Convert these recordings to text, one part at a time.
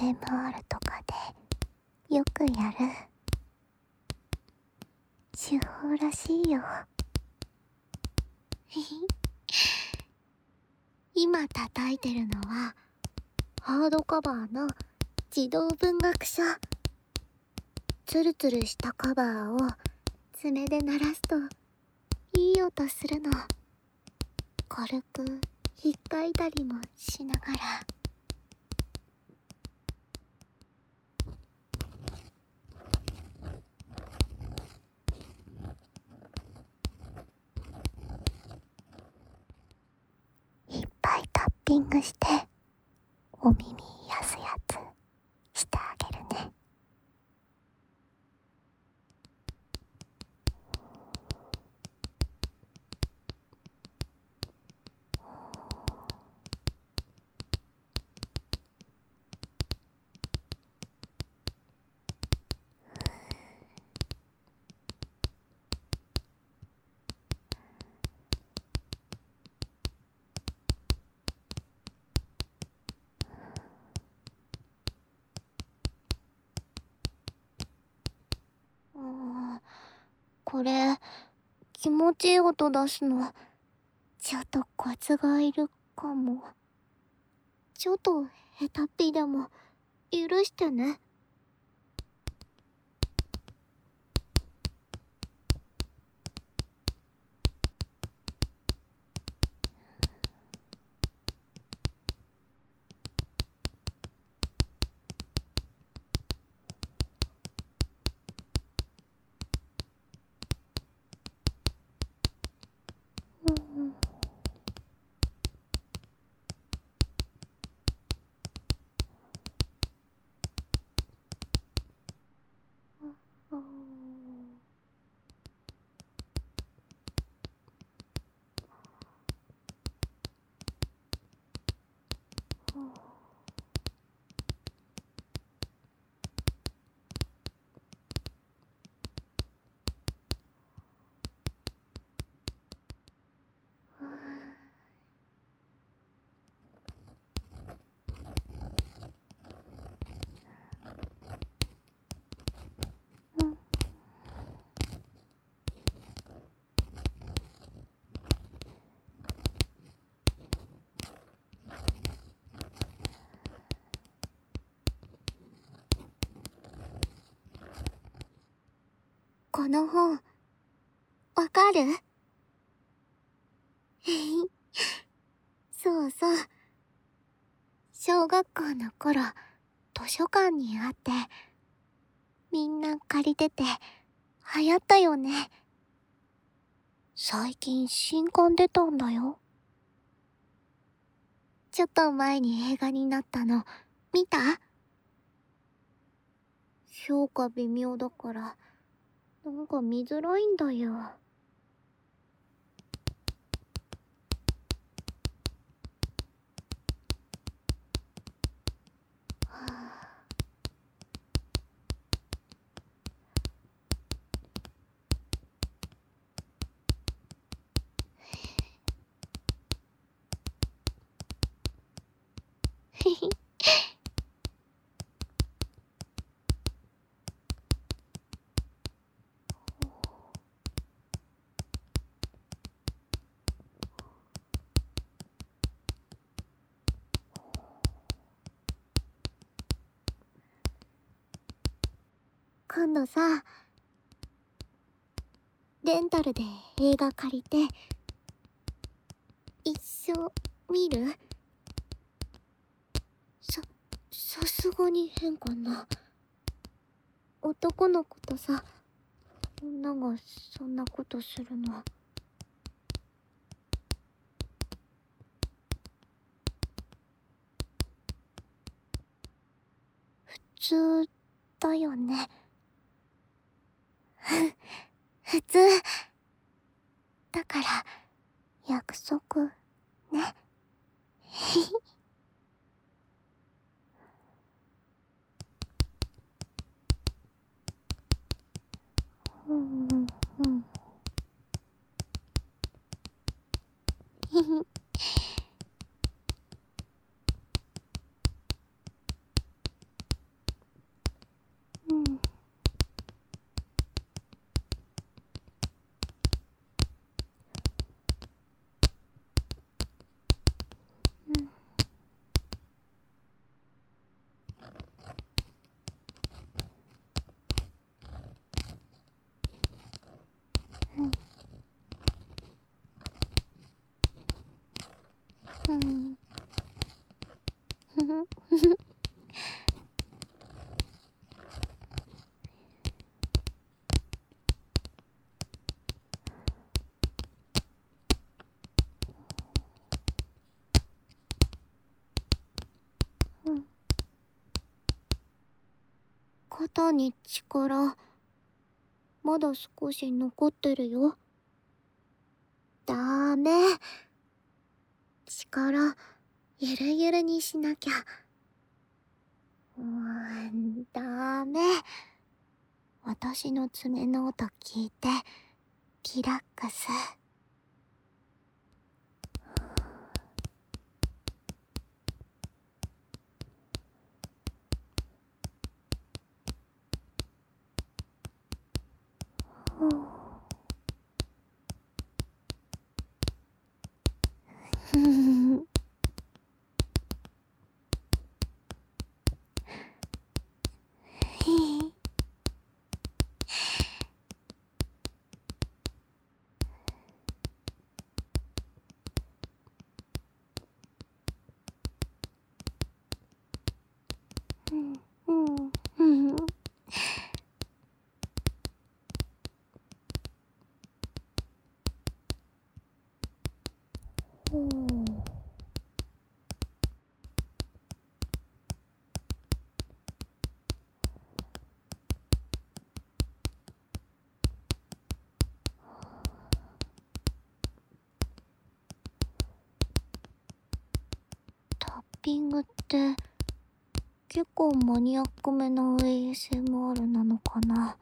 ASMR とかでよくやる手法らしいよ。今叩いてるのはハードカバーの児童文学書。ツルツルしたカバーを爪で鳴らすといい音するの。軽く引っかいたりもしながら。いっぱいタッピングしてお耳癒すやつしてあげるね。これ気持ちいい音出すのちょっとコツがいるかも。ちょっと下手っぴでも許してね。この本わかる？そうそう。小学校の頃図書館にあってみんな借りてて流行ったよね。最近新刊出たんだよ。ちょっと前に映画になったの見た？評価微妙だからなんか見づらいんだよ。今度さ、レンタルで映画借りて一緒見る？さすがに変かな。男の子とさ、女がそんなことするの。普通だよね。普通だから約束ね。うんうんうん。 うん肩に力まだ少し残ってるよ。ダメ。力ゆるゆるにしなきゃ。ダメ。私の爪の音聞いてリラックス。タッピングって結構マニアックめな ASMR なのかな。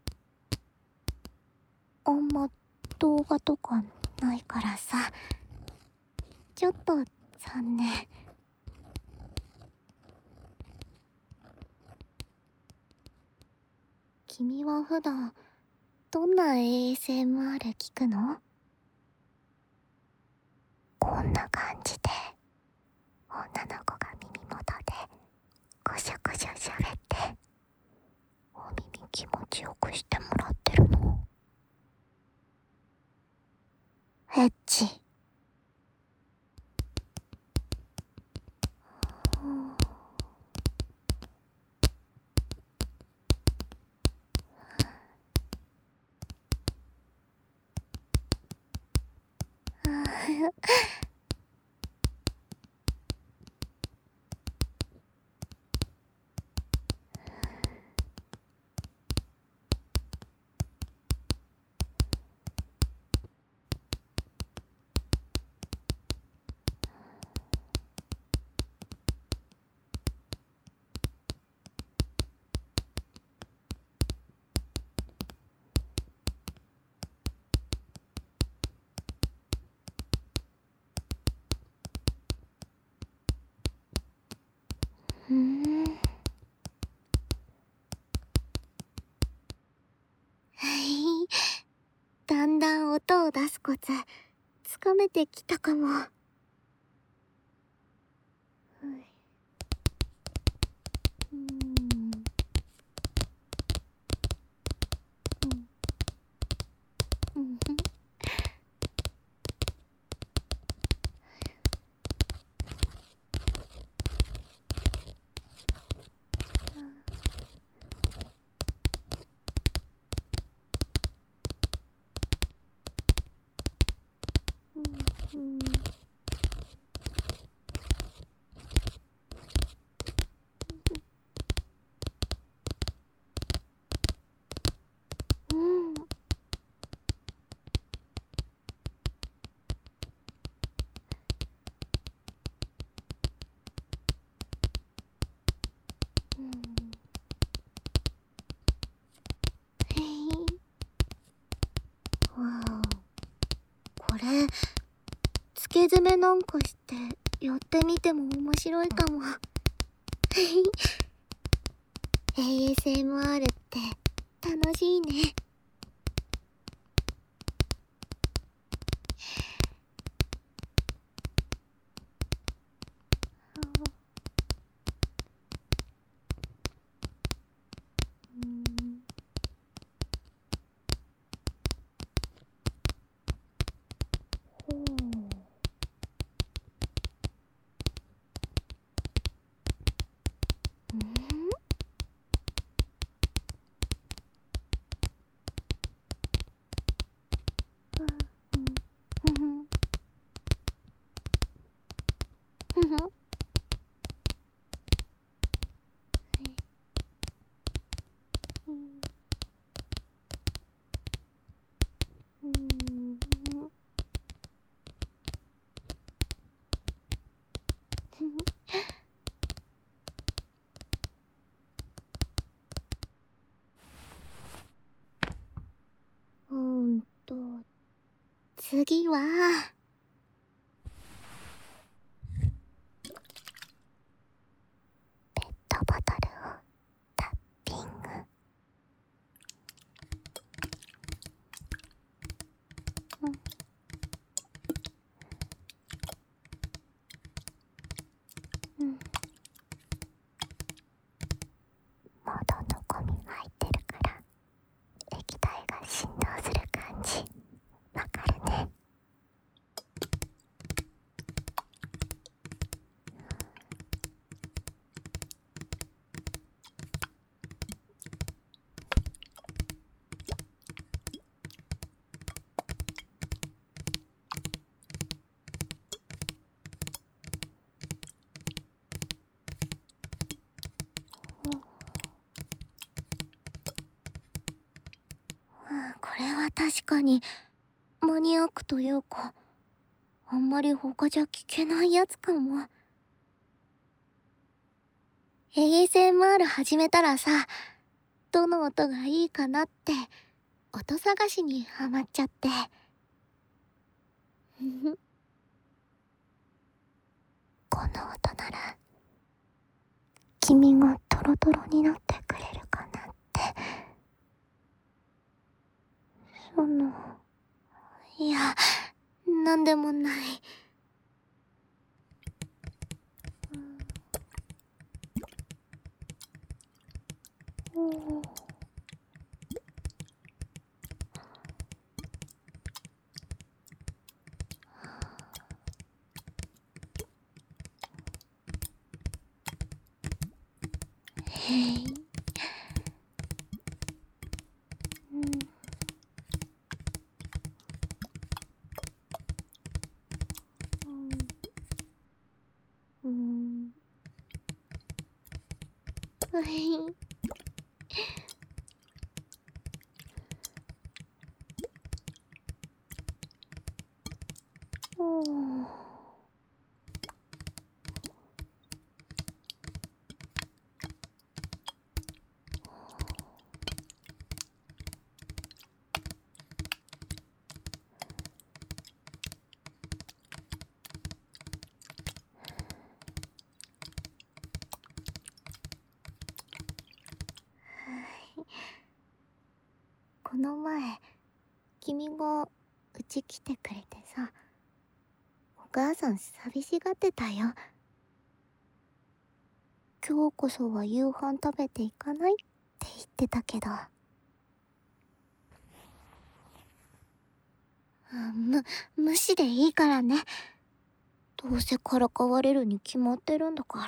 あんま動画とかないからさ、ちょっと残念。君は普段どんな ASMR 聞くの？こんな感じで女の子が耳元でぐしゃぐしゃ喋ってお耳気持ちよくしてもらってるの。エッチ。だんだん音を出すコツつかめてきたかも。これつけ爪なんかしてやってみても面白いかも。ASMR って楽しいね。 次はペットボトルをタッピング。喉のゴミ入ってるから液体が振動する感じわかるね。これは確かにマニアックというか、あんまり他じゃ聞けないやつかも。ASMR 始めたらさ、どの音がいいかなって音探しにハマっちゃって。この音なら君がトロトロになってくれるかなって。いや、なんでもない。へい。はい。この前、君がうち来てくれてさ、お母さん寂しがってたよ。今日こそは夕飯食べていかないって言ってたけど。無視でいいからね。どうせからかわれるに決まってるんだから。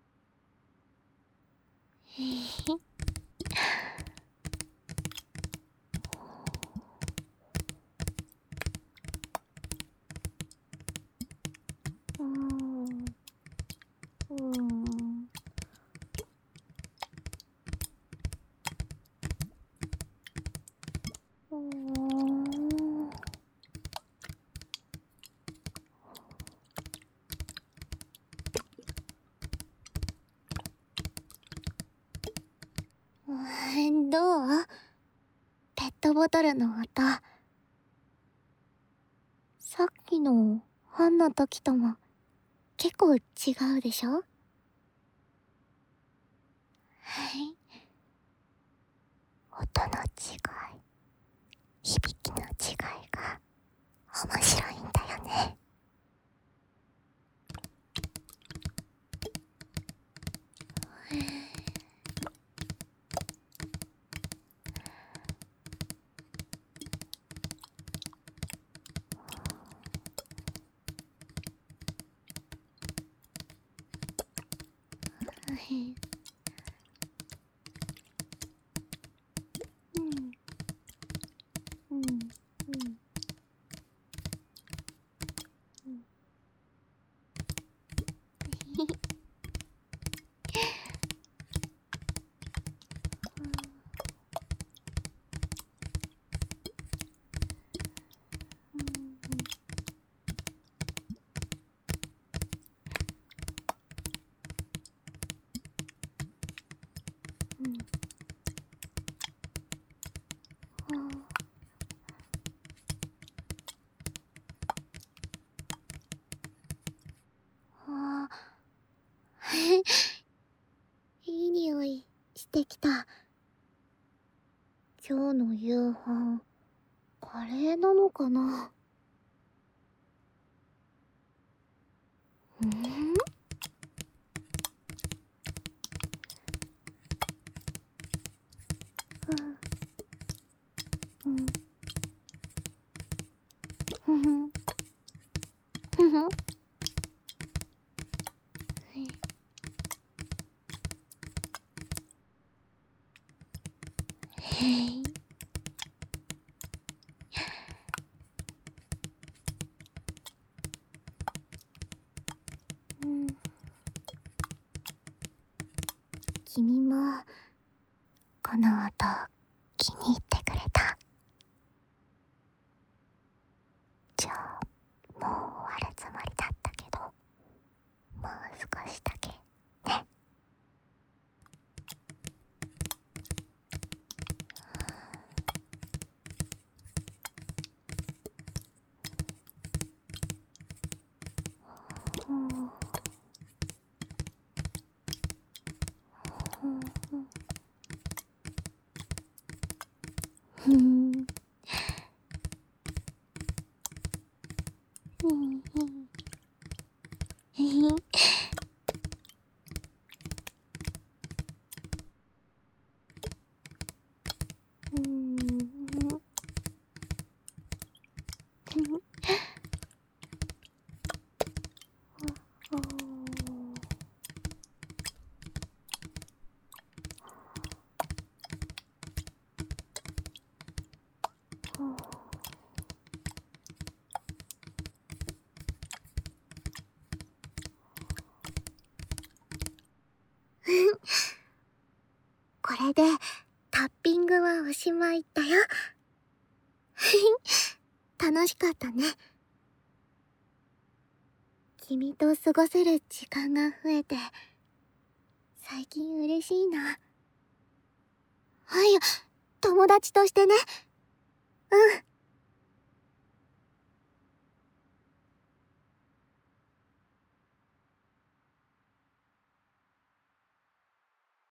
どう？ペットボトルの音。さっきのファンの時とも結構違うでしょ？はい。音の違い、響きの違いが面白いんだよね。 てきた。今日の夕飯、カレーなのかな。君もこの音気に入ってくれた？じゃあもう終わるつもりだったけど、もう少しだけね。これでタッピングはおしまいだよ。楽しかったね。君と過ごせる時間が増えて最近嬉しいな。はい、友達としてね。うん。